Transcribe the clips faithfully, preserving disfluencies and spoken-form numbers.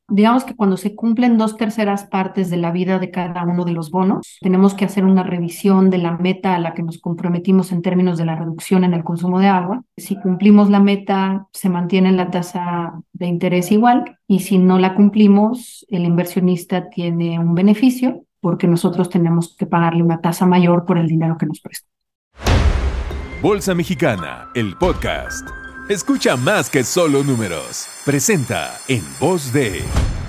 Digamos que cuando se cumplen dos terceras partes de la vida de cada uno de los bonos, tenemos que hacer una revisión de la meta a la que nos comprometimos en términos de la reducción en el consumo de agua. Si cumplimos la meta, se mantiene la tasa de interés igual, y si no la cumplimos, el inversionista tiene un beneficio porque nosotros tenemos que pagarle una tasa mayor por el dinero que nos presta. Bolsa Mexicana, el podcast. Escucha más que solo números. Presenta en voz de...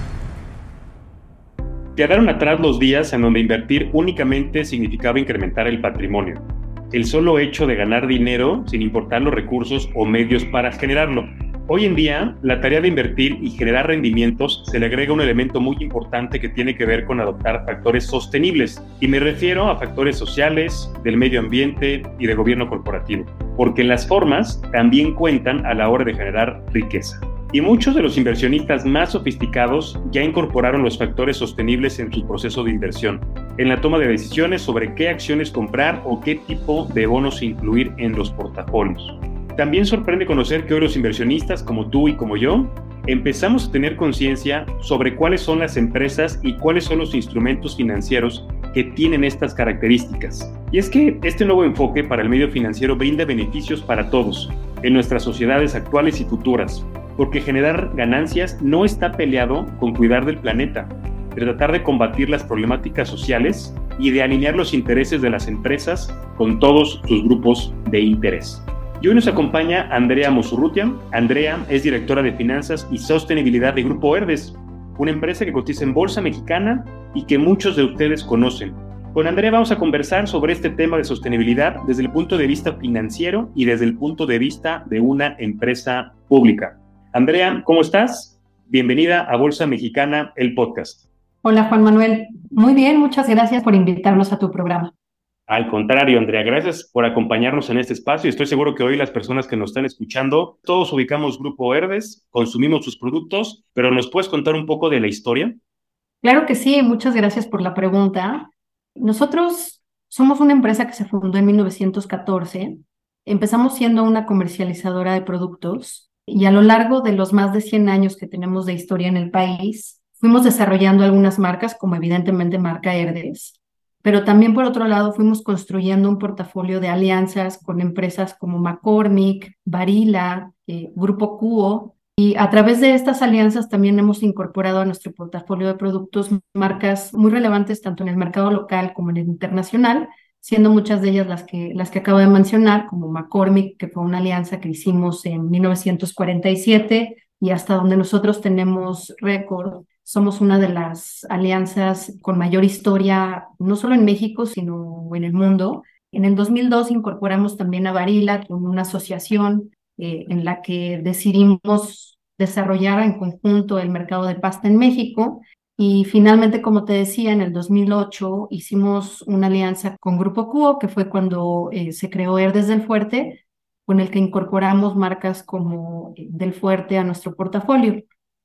Quedaron atrás los días en donde invertir únicamente significaba incrementar el patrimonio. El solo hecho de ganar dinero sin importar los recursos o medios para generarlo. Hoy en día, la tarea de invertir y generar rendimientos se le agrega un elemento muy importante que tiene que ver con adoptar factores sostenibles. Y me refiero a factores sociales, del medio ambiente y de gobierno corporativo. Porque las formas también cuentan a la hora de generar riqueza. Y muchos de los inversionistas más sofisticados ya incorporaron los factores sostenibles en su proceso de inversión, en la toma de decisiones sobre qué acciones comprar o qué tipo de bonos incluir en los portafolios. También sorprende conocer que hoy los inversionistas, como tú y como yo, empezamos a tener conciencia sobre cuáles son las empresas y cuáles son los instrumentos financieros que tienen estas características. Y es que este nuevo enfoque para el medio financiero brinda beneficios para todos, en nuestras sociedades actuales y futuras, porque generar ganancias no está peleado con cuidar del planeta, de tratar de combatir las problemáticas sociales y de alinear los intereses de las empresas con todos sus grupos de interés. Y hoy nos acompaña Andrea Mosurrutia. Andrea es directora de Finanzas y Sostenibilidad de Grupo Herdes, una empresa que cotiza en Bolsa Mexicana y que muchos de ustedes conocen. Con Andrea vamos a conversar sobre este tema de sostenibilidad desde el punto de vista financiero y desde el punto de vista de una empresa pública. Andrea, ¿cómo estás? Bienvenida a Bolsa Mexicana, el podcast. Hola Juan Manuel, muy bien, muchas gracias por invitarnos a tu programa. Al contrario, Andrea, gracias por acompañarnos en este espacio. Estoy seguro que hoy las personas que nos están escuchando, todos ubicamos Grupo Herdes, consumimos sus productos, pero ¿nos puedes contar un poco de la historia? Claro que sí, muchas gracias por la pregunta. Nosotros somos una empresa que se fundó en mil novecientos catorce. Empezamos siendo una comercializadora de productos y a lo largo de los más de cien años que tenemos de historia en el país, fuimos desarrollando algunas marcas, como evidentemente marca Herdes. Pero también, por otro lado, fuimos construyendo un portafolio de alianzas con empresas como McCormick, Barilla, eh, Grupo Cuo, y a través de estas alianzas también hemos incorporado a nuestro portafolio de productos marcas muy relevantes tanto en el mercado local como en el internacional, siendo muchas de ellas las que, las que acabo de mencionar, como McCormick, que fue una alianza que hicimos en mil novecientos cuarenta y siete, y hasta donde nosotros tenemos récord. Somos una de las alianzas con mayor historia, no solo en México, sino en el mundo. En el dos mil dos incorporamos también a Barilla, con una asociación eh, en la que decidimos desarrollar en conjunto el mercado de pasta en México. Y finalmente, como te decía, en el dos mil ocho hicimos una alianza con Grupo Cuo, que fue cuando eh, se creó Herdes del Fuerte, con el que incorporamos marcas como eh, Del Fuerte a nuestro portafolio.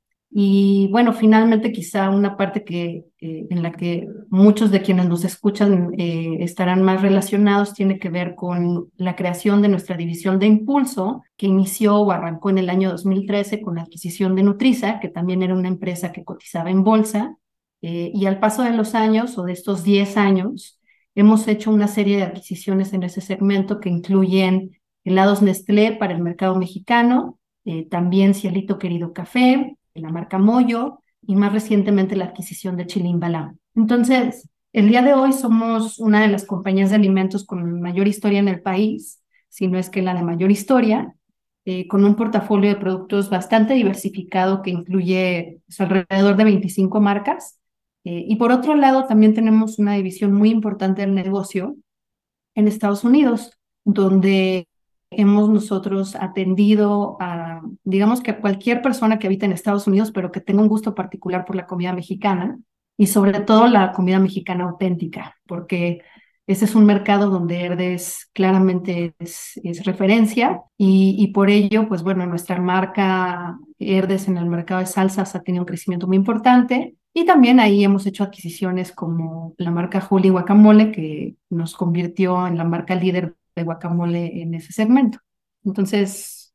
Y bueno, finalmente quizá una parte que, eh, en la que muchos de quienes nos escuchan eh, estarán más relacionados tiene que ver con la creación de nuestra división de Impulso, que inició o arrancó en el año dos mil trece con la adquisición de Nutriza, que también era una empresa que cotizaba en bolsa. Eh, y al paso de los años, o de estos diez años, hemos hecho una serie de adquisiciones en ese segmento que incluyen helados Nestlé para el mercado mexicano, eh, también Cielito Querido Café, la marca Moyo, y más recientemente la adquisición de Chilim Balam. Entonces, el día de hoy somos una de las compañías de alimentos con mayor historia en el país, si no es que la de mayor historia, eh, con un portafolio de productos bastante diversificado que incluye pues, alrededor de veinticinco marcas. Eh, y por otro lado, también tenemos una división muy importante del negocio en Estados Unidos, donde hemos nosotros atendido a, digamos que a cualquier persona que habita en Estados Unidos, pero que tenga un gusto particular por la comida mexicana y sobre todo la comida mexicana auténtica, porque ese es un mercado donde Herdes claramente es, es referencia y, y por ello, pues bueno, nuestra marca Herdes en el mercado de salsas ha tenido un crecimiento muy importante. Y también ahí hemos hecho adquisiciones como la marca Holy Guacamole, que nos convirtió en la marca líder de guacamole en ese segmento. Entonces,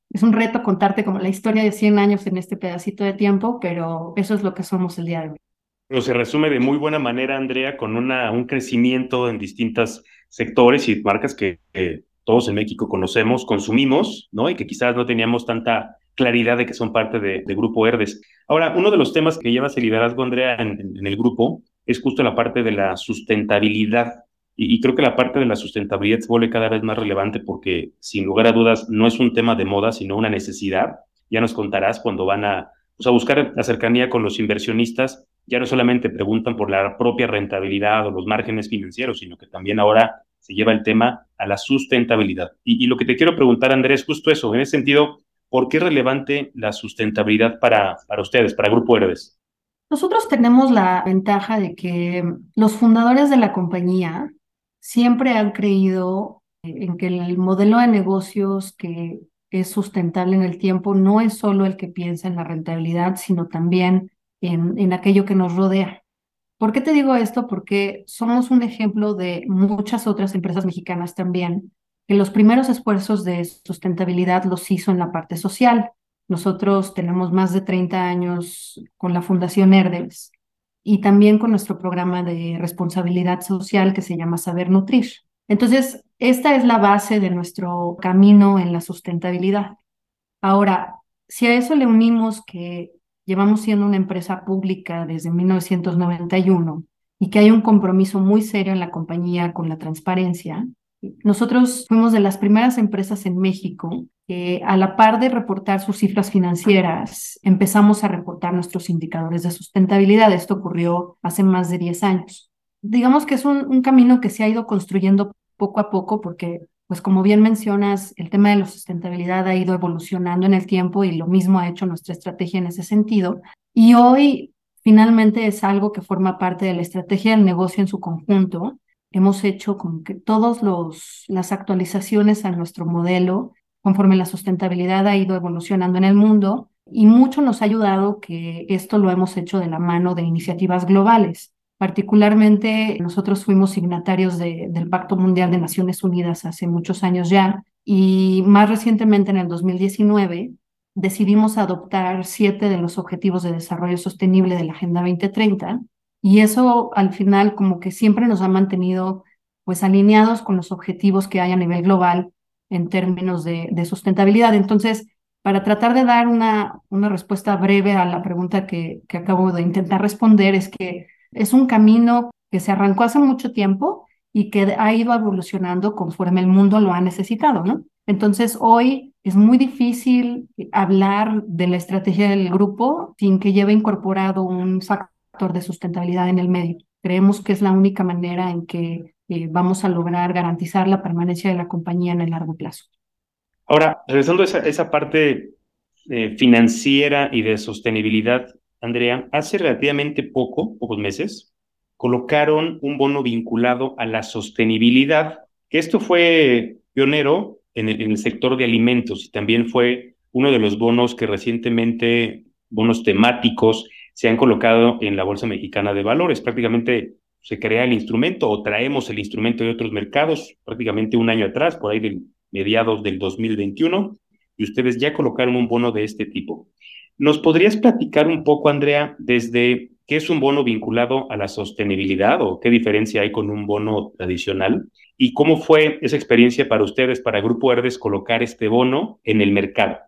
es un reto contarte como la historia de cien años en este pedacito de tiempo, pero eso es lo que somos el día de hoy. Pero se resume de muy buena manera, Andrea, con una, un crecimiento en distintos sectores y marcas que, que todos en México conocemos, consumimos, ¿no? Y que quizás no teníamos tanta claridad de que son parte de, de Grupo Herdes. Ahora, uno de los temas que llevas el liderazgo, Andrea, en, en, en el grupo es justo la parte de la sustentabilidad. Y, y creo que la parte de la sustentabilidad se vuelve cada vez más relevante porque, sin lugar a dudas, no es un tema de moda, sino una necesidad. Ya nos contarás cuando van a, pues, a buscar la cercanía con los inversionistas, ya no solamente preguntan por la propia rentabilidad o los márgenes financieros, sino que también ahora se lleva el tema a la sustentabilidad. Y, y lo que te quiero preguntar, Andrés, justo eso, en ese sentido, ¿por qué es relevante la sustentabilidad para, para ustedes, para Grupo Herdes? Nosotros tenemos la ventaja de que los fundadores de la compañía siempre han creído en que el modelo de negocios que es sustentable en el tiempo no es solo el que piensa en la rentabilidad, sino también en, en aquello que nos rodea. ¿Por qué te digo esto? Porque somos un ejemplo de muchas otras empresas mexicanas también, que los primeros esfuerzos de sustentabilidad los hizo en la parte social. Nosotros tenemos más de treinta años con la Fundación Herdes y también con nuestro programa de responsabilidad social que se llama Saber Nutrir. Entonces, esta es la base de nuestro camino en la sustentabilidad. Ahora, si a eso le unimos que llevamos siendo una empresa pública desde mil novecientos noventa y uno y que hay un compromiso muy serio en la compañía con la transparencia, nosotros fuimos de las primeras empresas en México que a la par de reportar sus cifras financieras, empezamos a reportar nuestros indicadores de sustentabilidad. Esto ocurrió hace más de diez años. Digamos que es un, un camino que se ha ido construyendo poco a poco porque, pues como bien mencionas, el tema de la sustentabilidad ha ido evolucionando en el tiempo y lo mismo ha hecho nuestra estrategia en ese sentido. Y hoy finalmente es algo que forma parte de la estrategia del negocio en su conjunto. Hemos hecho como que todas las actualizaciones a nuestro modelo conforme la sustentabilidad ha ido evolucionando en el mundo y mucho nos ha ayudado que esto lo hemos hecho de la mano de iniciativas globales. Particularmente nosotros fuimos signatarios de, del Pacto Mundial de Naciones Unidas hace muchos años ya y más recientemente en el dos mil diecinueve decidimos adoptar siete de los Objetivos de Desarrollo Sostenible de la Agenda veinte treinta y eso al final como que siempre nos ha mantenido pues alineados con los objetivos que hay a nivel global en términos de, de sustentabilidad. Entonces, para tratar de dar una, una respuesta breve a la pregunta que, que acabo de intentar responder, es que es un camino que se arrancó hace mucho tiempo y que ha ido evolucionando conforme el mundo lo ha necesitado, ¿no? Entonces, hoy es muy difícil hablar de la estrategia del grupo sin que lleve incorporado un factor de sustentabilidad en el medio. Creemos que es la única manera en que eh, vamos a lograr garantizar la permanencia de la compañía en el largo plazo. Ahora, regresando a esa, esa parte eh, financiera y de sostenibilidad, Andrea, hace relativamente poco, pocos meses, colocaron un bono vinculado a la sostenibilidad, que esto fue pionero en el, en el sector de alimentos y también fue uno de los bonos que recientemente, bonos temáticos, se han colocado en la Bolsa Mexicana de Valores. Prácticamente se crea el instrumento o traemos el instrumento de otros mercados, prácticamente un año atrás, por ahí del mediados del dos mil veintiuno, y ustedes ya colocaron un bono de este tipo. ¿Nos podrías platicar un poco, Andrea, desde qué es un bono vinculado a la sostenibilidad o qué diferencia hay con un bono tradicional? ¿Y cómo fue esa experiencia para ustedes, para Grupo Herdes, colocar este bono en el mercado?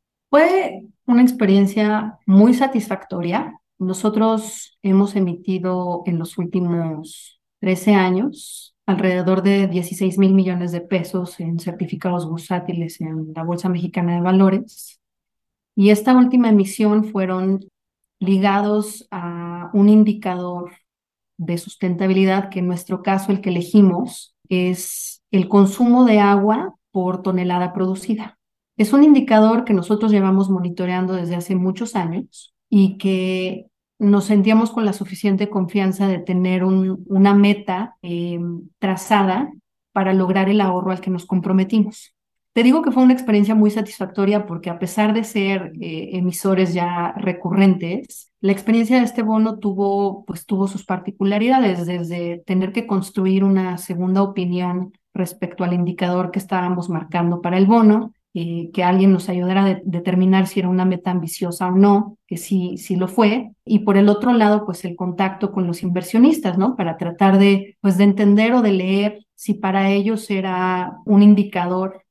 Fue una experiencia muy satisfactoria. Nosotros hemos emitido en los últimos trece años alrededor de dieciséis mil millones de pesos en certificados bursátiles en la Bolsa Mexicana de Valores. Y esta última emisión fueron ligados a un indicador de sustentabilidad que en nuestro caso el que elegimos es el consumo de agua por tonelada producida. Es un indicador que nosotros llevamos monitoreando desde hace muchos años y que nos sentíamos con la suficiente confianza de tener un, una meta eh, trazada para lograr el ahorro al que nos comprometimos. Te digo que fue una experiencia muy satisfactoria porque a pesar de ser eh, emisores ya recurrentes, la experiencia de este bono tuvo, pues, tuvo sus particularidades, desde tener que construir una segunda opinión respecto al indicador que estábamos marcando para el bono, eh, que alguien nos ayudara a de- determinar si era una meta ambiciosa o no, que sí, sí lo fue. Y por el otro lado, pues el contacto con los inversionistas, ¿no? Para tratar de, pues, de entender o de leer si para ellos era un indicador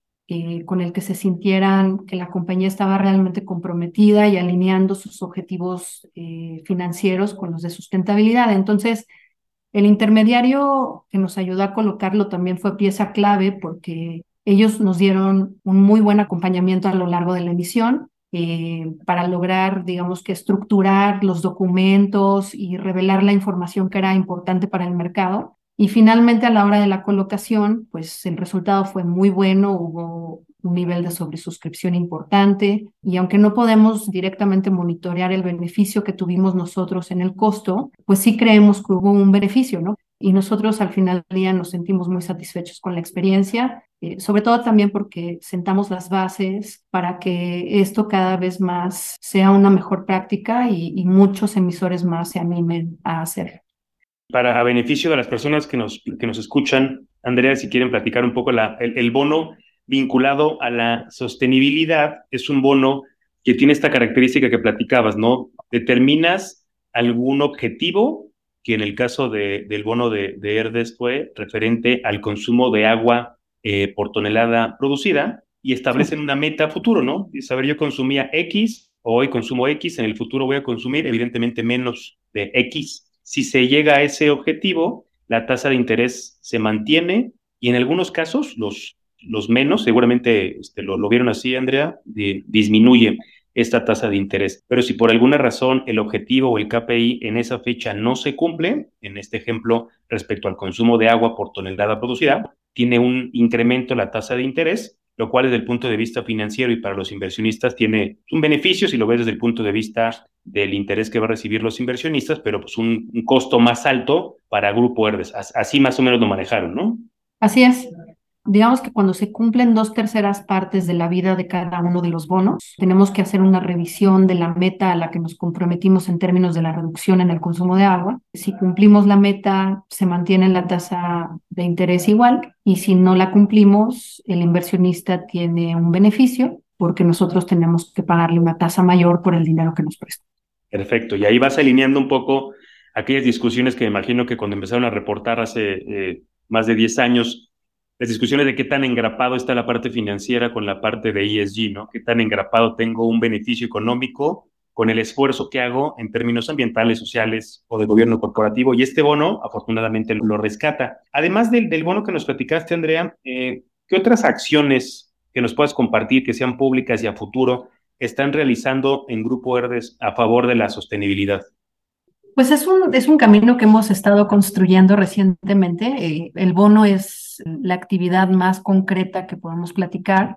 eh, con el que se sintieran que la compañía estaba realmente comprometida y alineando sus objetivos eh, financieros con los de sustentabilidad. Entonces, el intermediario que nos ayudó a colocarlo también fue pieza clave porque ellos nos dieron un muy buen acompañamiento a lo largo de la emisión eh, para lograr, digamos que estructurar los documentos y revelar la información que era importante para el mercado. Y finalmente a la hora de la colocación, pues el resultado fue muy bueno, hubo un nivel de sobresuscripción importante y aunque no podemos directamente monitorear el beneficio que tuvimos nosotros en el costo, pues sí creemos que hubo un beneficio, ¿no? Y nosotros al final del día nos sentimos muy satisfechos con la experiencia, eh, sobre todo también porque sentamos las bases para que esto cada vez más sea una mejor práctica y, y muchos emisores más se animen a hacerlo. Para a beneficio de las personas que nos, que nos escuchan, Andrea, si quieren platicar un poco la, el, el bono vinculado a la sostenibilidad, es un bono que tiene esta característica que platicabas, ¿no? Determinas algún objetivo, que en el caso de, del bono de, de ERDES fue referente al consumo de agua eh, por tonelada producida, y establecen una meta futuro, ¿no? Y saber, yo consumía X, hoy consumo X, en el futuro voy a consumir evidentemente menos de X. Si se llega a ese objetivo, la tasa de interés se mantiene y en algunos casos, los, los menos, seguramente este, lo, lo vieron así, Andrea, de, disminuye esta tasa de interés. Pero si por alguna razón el objetivo o el K P I en esa fecha no se cumple, en este ejemplo respecto al consumo de agua por tonelada producida, tiene un incremento en la tasa de interés, lo cual desde el punto de vista financiero y para los inversionistas tiene un beneficio si lo ves desde el punto de vista del interés que va a recibir los inversionistas, pero pues un, un costo más alto para Grupo ERDES. Así más o menos lo manejaron, ¿no? Así es. Digamos que cuando se cumplen dos terceras partes de la vida de cada uno de los bonos, tenemos que hacer una revisión de la meta a la que nos comprometimos en términos de la reducción en el consumo de agua. Si cumplimos la meta, se mantiene la tasa de interés igual, y si no la cumplimos, el inversionista tiene un beneficio porque nosotros tenemos que pagarle una tasa mayor por el dinero que nos presta. Perfecto. Y ahí vas alineando un poco aquellas discusiones que me imagino que cuando empezaron a reportar hace eh, más de diez años, las discusiones de qué tan engrapado está la parte financiera con la parte de E S G, ¿no? Qué tan engrapado tengo un beneficio económico con el esfuerzo que hago en términos ambientales, sociales o de gobierno corporativo. Y este bono, afortunadamente, lo rescata. Además del, del bono que nos platicaste, Andrea, eh, ¿qué otras acciones que nos puedas compartir, que sean públicas y a futuro, están realizando en Grupo ERDES a favor de la sostenibilidad? Pues es un, es un camino que hemos estado construyendo recientemente. Eh, el bono es la actividad más concreta que podemos platicar,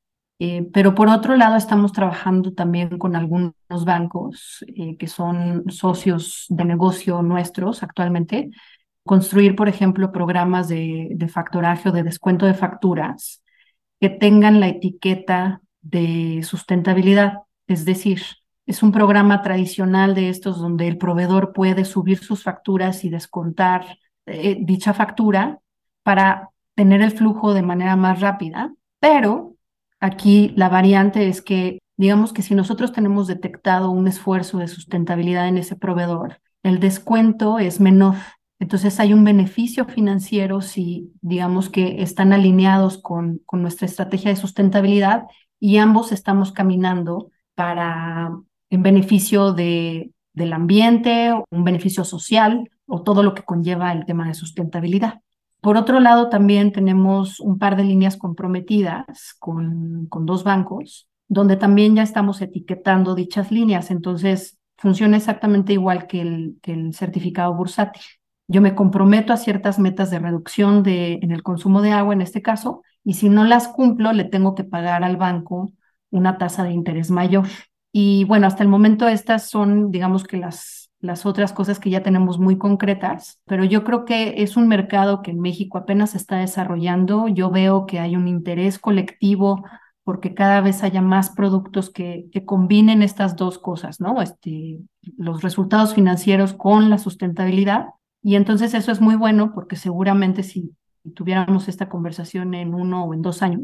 eh, pero por otro lado estamos trabajando también con algunos bancos eh, que son socios de negocio nuestros actualmente. Construir, por ejemplo, programas de, de factoraje o de descuento de facturas que tengan la etiqueta de sustentabilidad, es decir, es un programa tradicional de estos donde el proveedor puede subir sus facturas y descontar eh, dicha factura para tener el flujo de manera más rápida, pero aquí la variante es que, digamos que si nosotros tenemos detectado un esfuerzo de sustentabilidad en ese proveedor, el descuento es menor. Entonces hay un beneficio financiero si, digamos que están alineados con, con nuestra estrategia de sustentabilidad y ambos estamos caminando para en beneficio de, del ambiente, un beneficio social o todo lo que conlleva el tema de sustentabilidad. Por otro lado, también tenemos un par de líneas comprometidas con, con dos bancos, donde también ya estamos etiquetando dichas líneas. Entonces, funciona exactamente igual que el, que el certificado bursátil. Yo me comprometo a ciertas metas de reducción de, en el consumo de agua, en este caso, y si no las cumplo, le tengo que pagar al banco una tasa de interés mayor. Y bueno, hasta el momento estas son, digamos que las, las otras cosas que ya tenemos muy concretas, pero yo creo que es un mercado que en México apenas se está desarrollando. Yo veo que hay un interés colectivo porque cada vez haya más productos que, que combinen estas dos cosas, ¿no? Este, los resultados financieros con la sustentabilidad. Y entonces eso es muy bueno porque seguramente si tuviéramos esta conversación en uno o en dos años,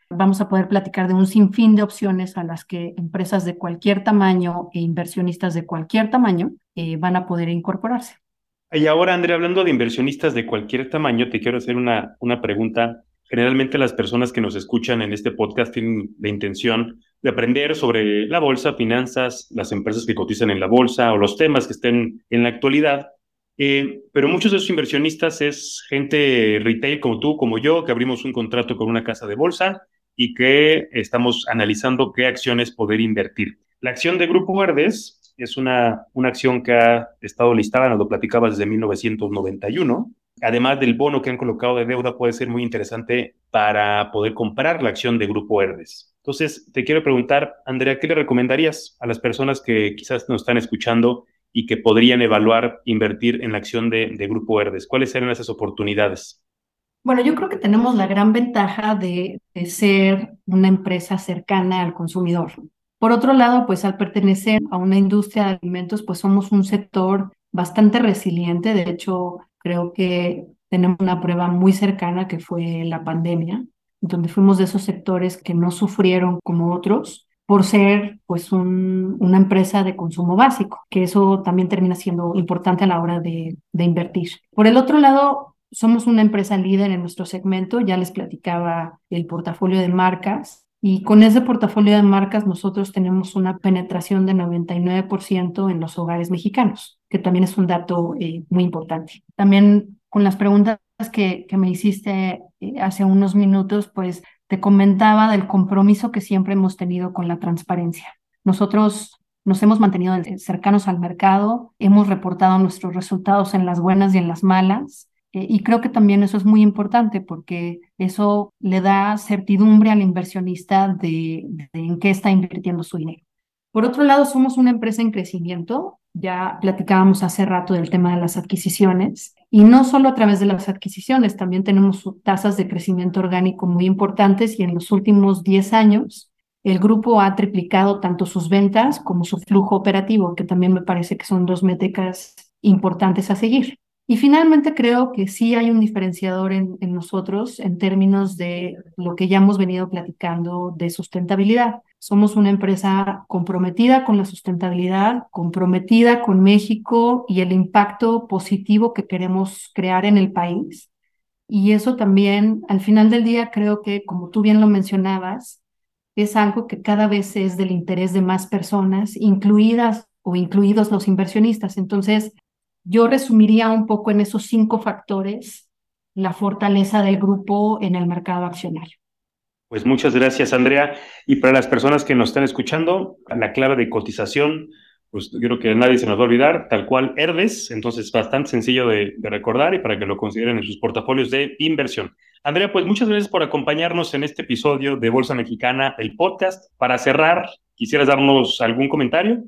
Vamos a poder platicar de un sinfín de opciones a las que empresas de cualquier tamaño e inversionistas de cualquier tamaño eh, van a poder incorporarse. Y ahora, Andrea, hablando de inversionistas de cualquier tamaño, te quiero hacer una, una pregunta. Generalmente las personas que nos escuchan en este podcast tienen la intención de aprender sobre la bolsa, finanzas, las empresas que cotizan en la bolsa o los temas que estén en la actualidad. Eh, pero muchos de esos inversionistas es gente retail como tú, como yo, que abrimos un contrato con una casa de bolsa y que estamos analizando qué acciones poder invertir. La acción de Grupo Verdes es una, una acción que ha estado listada, nos lo platicabas, desde mil novecientos noventa y uno. Además del bono que han colocado de deuda, puede ser muy interesante para poder comprar la acción de Grupo Verdes. Entonces, te quiero preguntar, Andrea, ¿qué le recomendarías a las personas que quizás nos están escuchando y que podrían evaluar invertir en la acción de, de Grupo Verdes? ¿Cuáles serían esas oportunidades? Bueno, yo creo que tenemos la gran ventaja de, de ser una empresa cercana al consumidor. Por otro lado, pues al pertenecer a una industria de alimentos, pues somos un sector bastante resiliente. De hecho, creo que tenemos una prueba muy cercana que fue la pandemia, donde fuimos de esos sectores que no sufrieron como otros por ser pues un, una empresa de consumo básico, que eso también termina siendo importante a la hora de, de invertir. Por el otro lado, somos una empresa líder en nuestro segmento, ya les platicaba el portafolio de marcas. Y con ese portafolio de marcas nosotros tenemos una penetración de noventa y nueve por ciento en los hogares mexicanos, que también es un dato eh, muy importante. También con las preguntas que, que me hiciste eh, hace unos minutos, pues te comentaba del compromiso que siempre hemos tenido con la transparencia. Nosotros nos hemos mantenido cercanos al mercado, hemos reportado nuestros resultados en las buenas y en las malas. Eh, y creo que también eso es muy importante porque eso le da certidumbre al inversionista de, de en qué está invirtiendo su dinero. Por otro lado, somos una empresa en crecimiento. Ya platicábamos hace rato del tema de las adquisiciones. Y no solo a través de las adquisiciones, también tenemos tasas de crecimiento orgánico muy importantes y en los últimos diez años el grupo ha triplicado tanto sus ventas como su flujo operativo, que también me parece que son dos métricas importantes a seguir. Y finalmente creo que sí hay un diferenciador en, en nosotros en términos de lo que ya hemos venido platicando de sustentabilidad. Somos una empresa comprometida con la sustentabilidad, comprometida con México y el impacto positivo que queremos crear en el país. Y eso también, al final del día, creo que, como tú bien lo mencionabas, es algo que cada vez es del interés de más personas, incluidas o incluidos los inversionistas. Entonces, yo resumiría un poco en esos cinco factores la fortaleza del grupo en el mercado accionario. Pues muchas gracias, Andrea. Y para las personas que nos están escuchando, la clave de cotización, pues yo creo que a nadie se nos va a olvidar, tal cual Verdes, entonces bastante sencillo de, de recordar y para que lo consideren en sus portafolios de inversión. Andrea, pues muchas gracias por acompañarnos en este episodio de Bolsa Mexicana, el podcast. Para cerrar, ¿quisieras darnos algún comentario?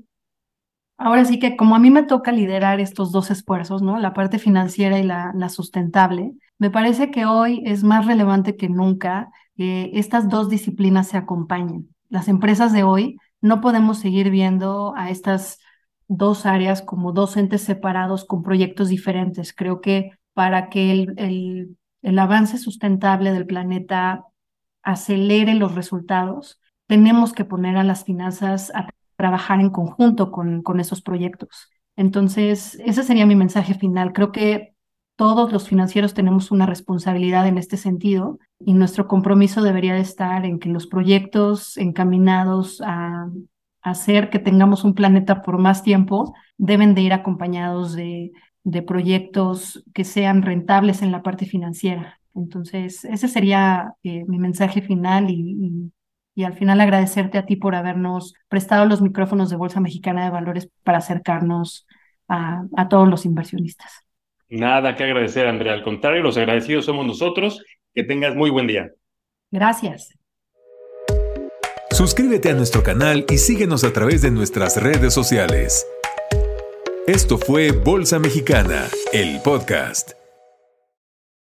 Ahora sí que como a mí me toca liderar estos dos esfuerzos, ¿no? La parte financiera y la, la sustentable, me parece que hoy es más relevante que nunca que estas dos disciplinas se acompañen. Las empresas de hoy no podemos seguir viendo a estas dos áreas como dos entes separados con proyectos diferentes. Creo que para que el, el, el avance sustentable del planeta acelere los resultados, tenemos que poner a las finanzas a trabajar en conjunto con, con esos proyectos. Entonces, ese sería mi mensaje final. Creo que todos los financieros tenemos una responsabilidad en este sentido y nuestro compromiso debería de estar en que los proyectos encaminados a, a hacer que tengamos un planeta por más tiempo deben de ir acompañados de, de proyectos que sean rentables en la parte financiera. Entonces, ese sería eh, mi mensaje final y, y Y al final agradecerte a ti por habernos prestado los micrófonos de Bolsa Mexicana de Valores para acercarnos a, a todos los inversionistas. Nada que agradecer, Andrea. Al contrario, los agradecidos somos nosotros. Que tengas muy buen día. Gracias. Suscríbete a nuestro canal y síguenos a través de nuestras redes sociales. Esto fue Bolsa Mexicana, el podcast.